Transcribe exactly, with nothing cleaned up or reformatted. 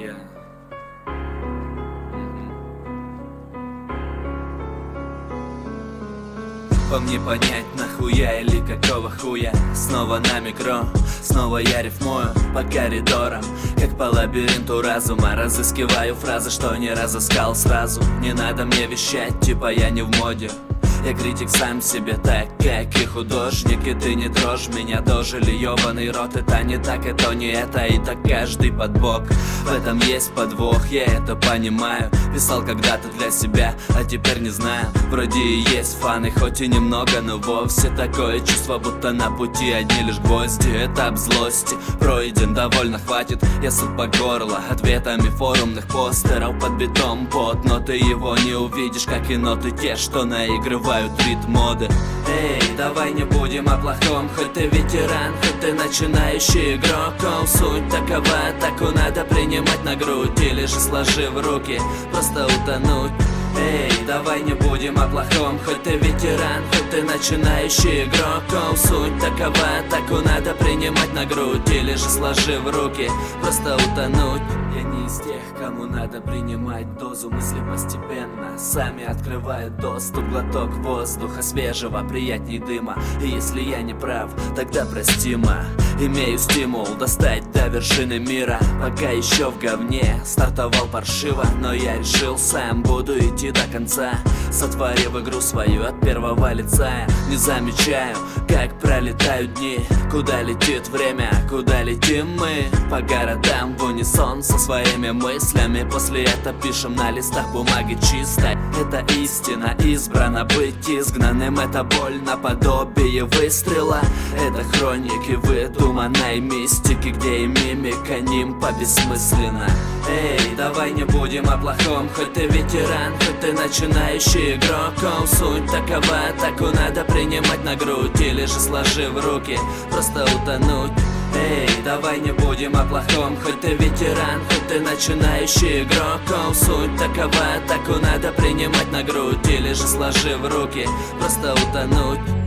Yeah. По мне понять, нахуя или какого хуя. Снова на микро, снова я рифмую по коридорам, как по лабиринту разума. Разыскиваю фразы, что не разыскал сразу. Не надо мне вещать, типа я не в моде. Я критик сам себе, так как и художник. И ты не трожь меня, дожили ёбаный рот. Это не так, это не это, и так каждый под бок. В этом есть подвох, я это понимаю. Писал когда-то для себя, а теперь не знаю. Вроде и есть фаны, хоть и немного, но вовсе такое чувство, будто на пути одни лишь гвозди. Этап злости пройден, довольно хватит. Я суп по горло ответами форумных постеров под битом под. Но ты его не увидишь, как и ноты те, что наигрывают ритм моды. Эй, давай не будем о плохом, хоть ты ветеран, хоть ты начинающий игрок. О, суть такова, атаку надо принимать на грудь, или же сложив руки, просто утонуть. Эй, давай не будем о плохом, хоть ты ветеран, хоть ты начинающий игрок. О, суть такова, атаку надо принимать на грудь, или же сложив руки, просто утонуть. Я не из тех, кому надо принимать дозу, мысли постепенно сами открывают доступ. Глоток воздуха свежего, приятней дыма. И если я не прав, тогда простимо. Имею стимул достать до вершины мира, пока еще в говне стартовал паршиво. Но я решил, сам буду идти до конца, сотворив игру свою от первого лица. Не замечаю, как пролетают дни, куда летит время, куда летим мы. По городам в унисон со своими мыслями. После этого пишем на листах бумаги чисто. Это истина, избрано быть изгнанным. Это боль наподобие выстрела. Это хроники выдуманной мистики, где и мимика нимпа бессмысленна. Эй, давай не будем о плохом, хоть ты ветеран, хоть ты начинающий игрок. О, суть такова, атаку надо принимать на грудь, или же сложив руки, просто утонуть. Эй, давай не будем о плохом, хоть ты ветеран, хоть ты начинающий игрок. О, суть такова, атаку надо принимать на грудь, или же сложив руки, просто утонуть.